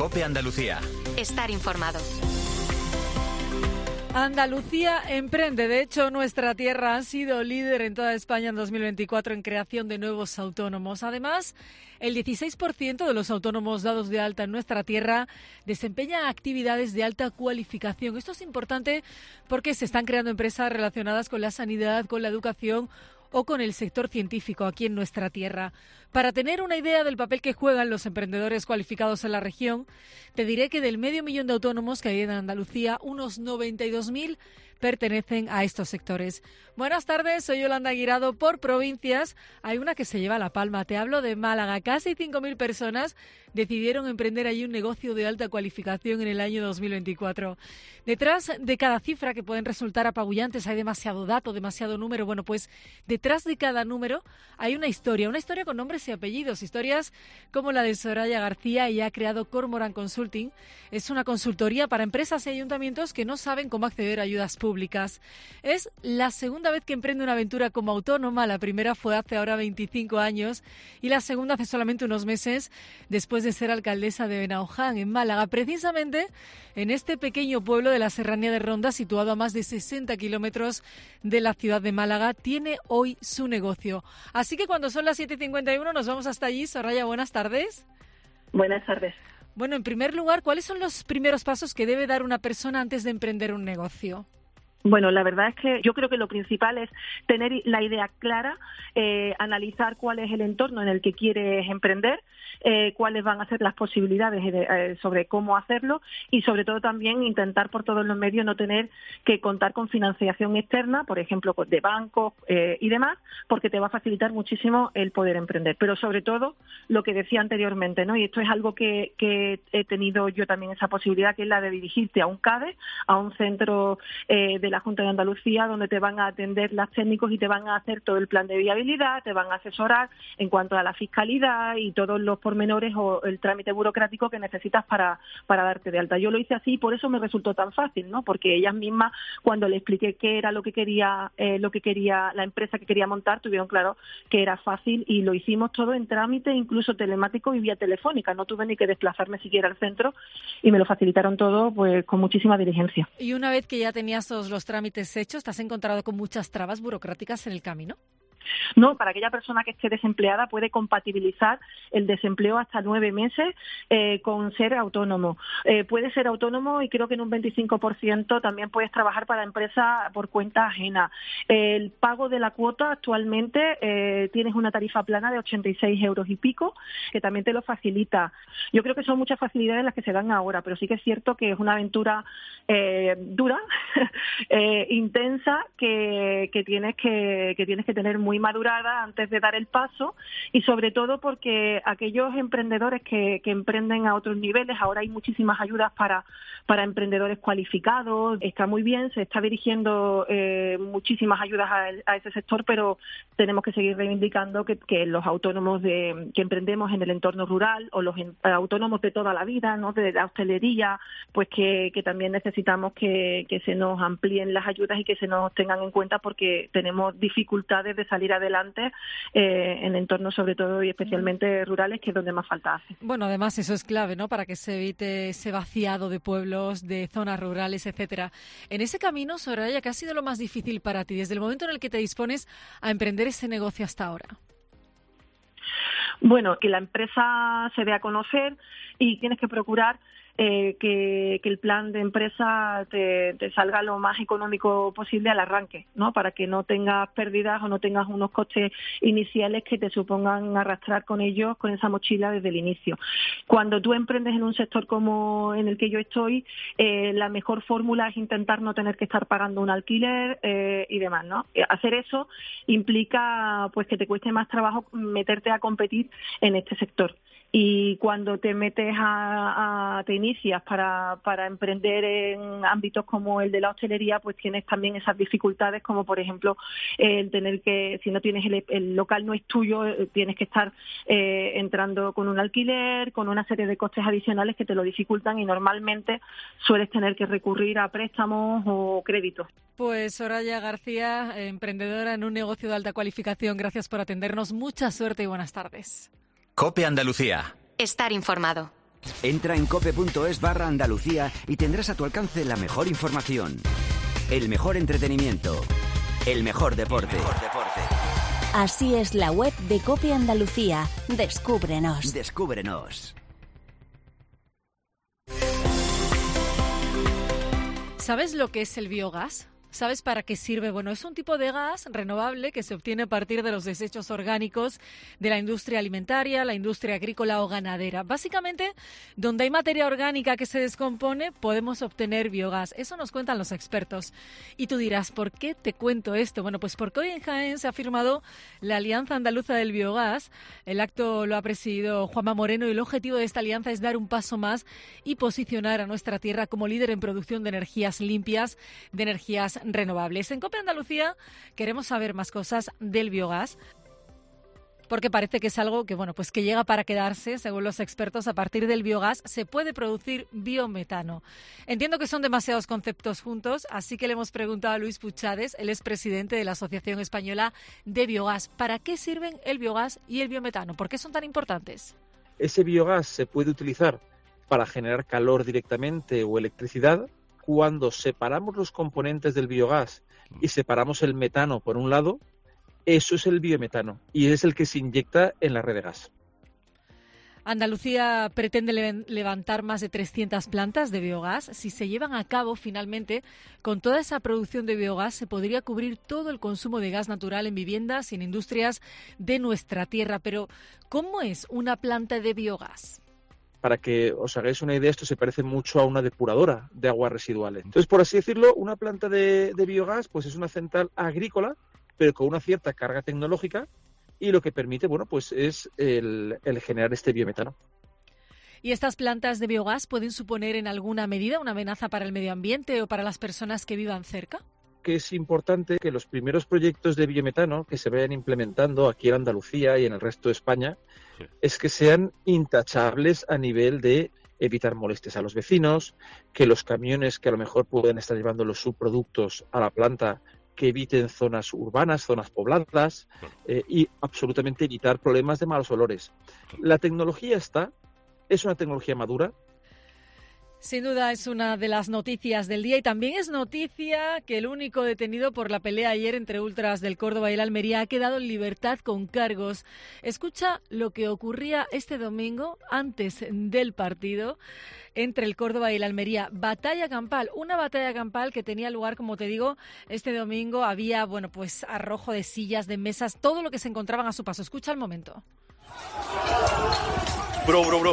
COPE Andalucía. Estar informado. Andalucía emprende. De hecho, nuestra tierra ha sido líder en toda España en 2024 en creación de nuevos autónomos. Además, el 16% de los autónomos dados de alta en nuestra tierra desempeñan actividades de alta cualificación. Esto es importante porque se están creando empresas relacionadas con la sanidad, con la educación o con el sector científico aquí en nuestra tierra. Para tener una idea del papel que juegan los emprendedores cualificados en la región, te diré que del 500.000 de autónomos que hay en Andalucía, unos 92.000 pertenecen a estos sectores. Buenas tardes, soy Yolanda Guirado. Por provincias hay una que se lleva la palma. Te hablo de Málaga. Casi 5.000 personas decidieron emprender allí un negocio de alta cualificación en el año 2024. Detrás de cada cifra, que pueden resultar apabullantes, hay demasiado dato, demasiado número. Bueno, pues detrás de cada número hay una historia con nombres y apellidos. Historias como la de Soraya García. Ella ha creado Cormoran Consulting. Es una consultoría para empresas y ayuntamientos que no saben cómo acceder a ayudas públicas. Es la segunda vez que emprende una aventura como autónoma. La primera fue hace ahora 25 años y la segunda hace solamente unos meses, después de ser alcaldesa de Benaoján, en Málaga, precisamente en este pequeño pueblo de la Serranía de Ronda, situado a más de 60 kilómetros de la ciudad de Málaga. Tiene hoy su negocio. Así que cuando son las 7:51 nos vamos hasta allí. Soraya, buenas tardes. Buenas tardes. Bueno, en primer lugar, ¿cuáles son los primeros pasos que debe dar una persona antes de emprender un negocio? Bueno, la verdad es que yo creo que lo principal es tener la idea clara, analizar cuál es el entorno en el que quieres emprender, cuáles van a ser las posibilidades sobre cómo hacerlo y sobre todo también intentar por todos los medios no tener que contar con financiación externa, por ejemplo, de bancos y demás, porque te va a facilitar muchísimo el poder emprender. Pero sobre todo lo que decía anteriormente, ¿no? Y esto es algo que he tenido yo también esa posibilidad, que es la de dirigirte a un CADE, a un centro de la Junta de Andalucía, donde te van a atender los técnicos y te van a hacer todo el plan de viabilidad, te van a asesorar en cuanto a la fiscalidad y todos los pormenores o el trámite burocrático que necesitas para darte de alta. Yo lo hice así y por eso me resultó tan fácil, ¿no? Porque ellas mismas, cuando le expliqué qué era lo que quería la empresa que quería montar, tuvieron claro que era fácil y lo hicimos todo en trámite, incluso telemático y vía telefónica. No tuve ni que desplazarme siquiera al centro y me lo facilitaron todo pues con muchísima diligencia. Y una vez que ya tenías todos los trámites hechos, ¿te has encontrado con muchas trabas burocráticas en el camino? No, para aquella persona que esté desempleada puede compatibilizar el desempleo hasta 9 meses con ser autónomo. Puede ser autónomo y creo que en un 25% también puedes trabajar para empresa por cuenta ajena. El pago de la cuota actualmente tienes una tarifa plana de 86 euros y pico, que también te lo facilita. Yo creo que son muchas facilidades las que se dan ahora, pero sí que es cierto que es una aventura dura, intensa, que tienes que tener muy madurada antes de dar el paso y sobre todo porque aquellos emprendedores que emprenden a otros niveles, ahora hay muchísimas ayudas para emprendedores cualificados, está muy bien, se está dirigiendo muchísimas ayudas a ese sector, pero tenemos que seguir reivindicando que los autónomos que emprendemos en el entorno rural o los autónomos de toda la vida, ¿no? De la hostelería, pues que también necesitamos que se nos amplíen las ayudas y que se nos tengan en cuenta porque tenemos dificultades de salir adelante en entornos sobre todo y especialmente rurales, que es donde más falta hace. Bueno, además eso es clave, ¿no? Para que se evite ese vaciado de pueblos, de zonas rurales, etcétera. En ese camino, Soraya, ¿qué ha sido lo más difícil para ti desde el momento en el que te dispones a emprender ese negocio hasta ahora? Bueno, que la empresa se dé a conocer y tienes que procurar que el plan de empresa te salga lo más económico posible al arranque, ¿no? Para que no tengas pérdidas o no tengas unos costes iniciales que te supongan arrastrar con ellos, con esa mochila desde el inicio. Cuando tú emprendes en un sector como en el que yo estoy, la mejor fórmula es intentar no tener que estar pagando un alquiler y demás, ¿no? Hacer eso implica pues que te cueste más trabajo meterte a competir en este sector. Y cuando te metes te inicias para emprender en ámbitos como el de la hostelería, pues tienes también esas dificultades, como por ejemplo el tener que, si no tienes el local no es tuyo, tienes que estar entrando con un alquiler, con una serie de costes adicionales que te lo dificultan y normalmente sueles tener que recurrir a préstamos o créditos. Pues Soraya García, emprendedora en un negocio de alta cualificación, gracias por atendernos, mucha suerte y buenas tardes. COPE Andalucía. Estar informado. Entra en cope.es/Andalucía y tendrás a tu alcance la mejor información, el mejor entretenimiento, el mejor deporte. Así es la web de COPE Andalucía. Descúbrenos. Descúbrenos. ¿Sabes lo que es el biogás? ¿Sabes para qué sirve? Bueno, es un tipo de gas renovable que se obtiene a partir de los desechos orgánicos de la industria alimentaria, la industria agrícola o ganadera. Básicamente, donde hay materia orgánica que se descompone, podemos obtener biogás. Eso nos cuentan los expertos. Y tú dirás, ¿por qué te cuento esto? Bueno, pues porque hoy en Jaén se ha firmado la Alianza Andaluza del Biogás. El acto lo ha presidido Juanma Moreno y el objetivo de esta alianza es dar un paso más y posicionar a nuestra tierra como líder en producción de energías limpias, de energías renovables. En COPE Andalucía queremos saber más cosas del biogás, porque parece que es algo que, bueno, pues que llega para quedarse. Según los expertos, a partir del biogás se puede producir biometano. Entiendo que son demasiados conceptos juntos, así que le hemos preguntado a Luis Puchades, él es presidente de la Asociación Española de Biogás. ¿Para qué sirven el biogás y el biometano? ¿Por qué son tan importantes? Ese biogás se puede utilizar para generar calor directamente o electricidad. Cuando separamos los componentes del biogás y separamos el metano por un lado, eso es el biometano y es el que se inyecta en la red de gas. Andalucía pretende levantar más de 300 plantas de biogás. Si se llevan a cabo finalmente, con toda esa producción de biogás se podría cubrir todo el consumo de gas natural en viviendas y en industrias de nuestra tierra. Pero, ¿cómo es una planta de biogás? Para que os hagáis una idea, esto se parece mucho a una depuradora de aguas residuales. Entonces, por así decirlo, una planta de biogás pues es una central agrícola, pero con una cierta carga tecnológica, y lo que permite, bueno, pues es el generar este biometano. ¿Y estas plantas de biogás pueden suponer en alguna medida una amenaza para el medio ambiente o para las personas que vivan cerca? Que es importante que los primeros proyectos de biometano que se vayan implementando aquí en Andalucía y en el resto de España es que sean intachables a nivel de evitar molestias a los vecinos, que los camiones que a lo mejor pueden estar llevando los subproductos a la planta que eviten zonas urbanas, zonas pobladas y absolutamente evitar problemas de malos olores. La tecnología está, es una tecnología madura. Sin duda es una de las noticias del día y también es noticia que el único detenido por la pelea ayer entre ultras del Córdoba y el Almería ha quedado en libertad con cargos. Escucha lo que ocurría este domingo antes del partido entre el Córdoba y el Almería. Batalla campal, una batalla campal que tenía lugar, como te digo, este domingo. Había, bueno, pues arrojo de sillas, de mesas, todo lo que se encontraban a su paso. Escucha el momento. Bro.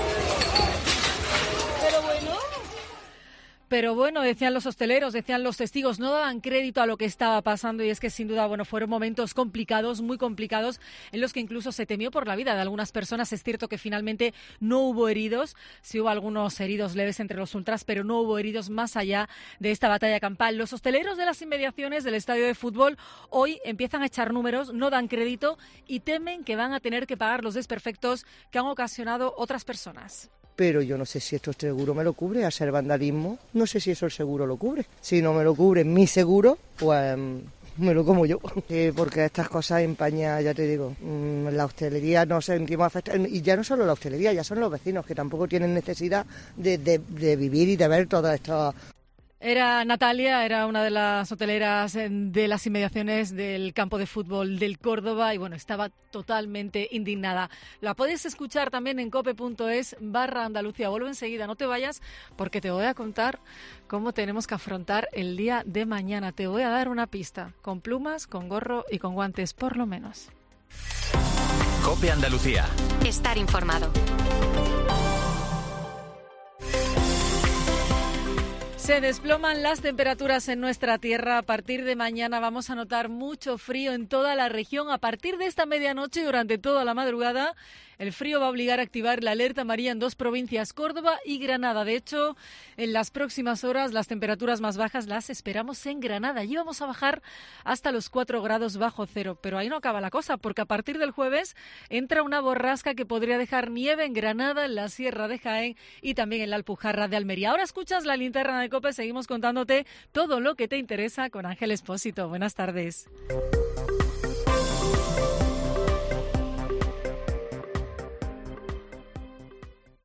Pero bueno, decían los hosteleros, decían los testigos, no daban crédito a lo que estaba pasando y es que sin duda, bueno, fueron momentos complicados, muy complicados, en los que incluso se temió por la vida de algunas personas. Es cierto que finalmente no hubo heridos, sí hubo algunos heridos leves entre los ultras, pero no hubo heridos más allá de esta batalla campal. Los hosteleros de las inmediaciones del estadio de fútbol hoy empiezan a echar números, no dan crédito y temen que van a tener que pagar los desperfectos que han ocasionado otras personas. Pero yo no sé si esto el seguro me lo cubre, al ser vandalismo, no sé si eso el seguro lo cubre. Si no me lo cubre mi seguro, pues me lo como yo. Porque estas cosas empañan, ya te digo, la hostelería nos sentimos afectados. Y ya no solo la hostelería, ya son los vecinos que tampoco tienen necesidad de vivir y de ver todas estas... Era Natalia, era una de las hoteleras de las inmediaciones del campo de fútbol del Córdoba y bueno, estaba totalmente indignada. La puedes escuchar también en cope.es/Andalucía. Vuelvo enseguida, no te vayas porque te voy a contar cómo tenemos que afrontar el día de mañana. Te voy a dar una pista, con plumas, con gorro y con guantes, por lo menos. COPE Andalucía. Estar informado. Se desploman las temperaturas en nuestra tierra. A partir de mañana vamos a notar mucho frío en toda la región. A partir de esta medianoche y durante toda la madrugada, el frío va a obligar a activar la alerta amarilla en dos provincias, Córdoba y Granada. De hecho, en las próximas horas las temperaturas más bajas las esperamos en Granada. Allí vamos a bajar hasta los 4 grados bajo cero. Pero ahí no acaba la cosa, porque a partir del jueves entra una borrasca que podría dejar nieve en Granada, en la Sierra de Jaén y también en la Alpujarra de Almería. Ahora escuchas la linterna de COPE. Seguimos contándote todo lo que te interesa con Ángel Expósito. Buenas tardes.